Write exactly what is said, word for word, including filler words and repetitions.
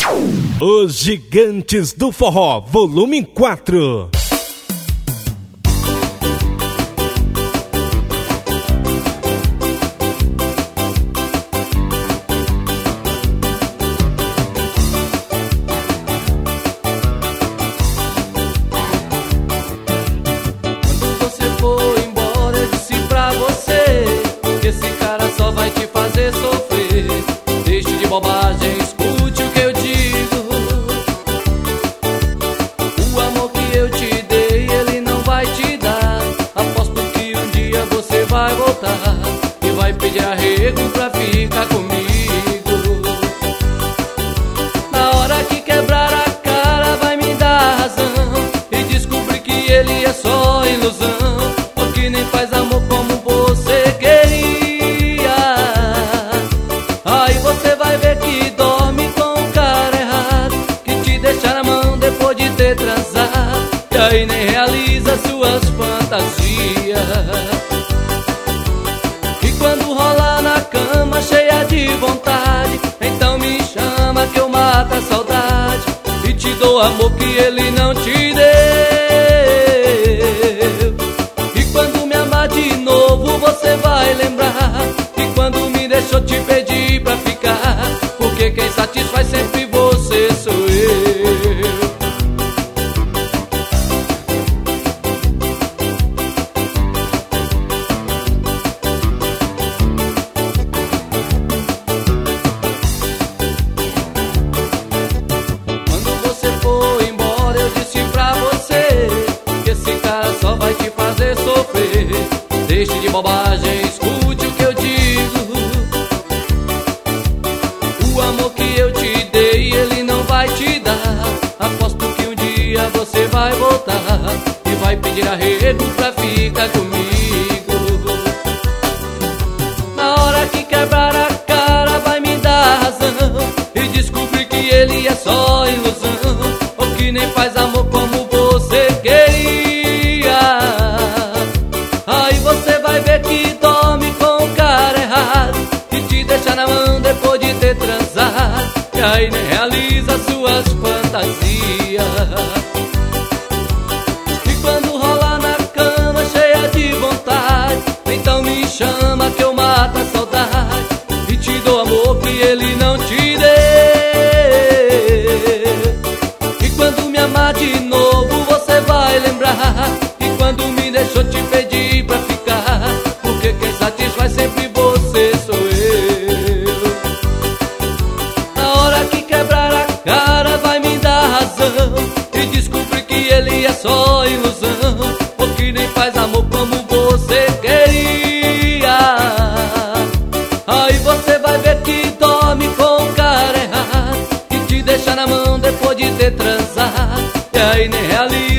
Os Gigantes do Forró, volume quatro. Quando você for embora, eu disse pra você que esse cara só vai te fazer sofrer. Deixe de bobagem, escute o que eu digo. O amor que eu te dei, ele não vai te dar. Aposto que um dia você vai voltar e vai pedir arrego pra ficar comigo. Na hora que quebrar a cara, vai me dar razão e descobrir que ele é só ilusão, porque nem faz amor como você queria. Aí você vai ver que dorme com o cara errado, que te deixa na mão depois de ter transado, e aí nem realiza suas fantasias. E quando rolar na cama cheia de vontade, então me chama que eu mato a saudade e te dou amor que ele não te deu. E quando me amar de novo você vai lembrar que quando me deixou te pedir pra ficar, porque quem satisfaz sempre você sou eu. Quando você for embora, eu disse pra você que esse cara só vai te fazer sofrer. Deixe de bobagem, escute o que eu digo. O amor que eu te dei, ele não vai te dar. Aposto que um dia você vai voltar e vai pedir arrego pra ficar comigo. Na hora que quebrar a cara, vai me dar razão e descobrir que ele é só ilusão, ou que nem faz amor como você queria. Aí você vai ver que dorme com o cara errado, que te deixa na mão depois de ter transado, e aí nem realiza suas fantasias. E quando rolar na cama cheia de vontade, então me chama que eu mato a saudade e te dou amor que ele não te deu. E quando me amar de novo você vai lembrar que quando me deixou te pedir pra ficar, porque quem satisfaz sempre você sou eu. Na hora que quebrar a cara vai me dar razão e descobrir que ele é só ilusão, porque nem faz amor como você queria. Aí você vai ver que dorme com o cara errado, que te deixa na mão depois de ter transado, e aí nem realiza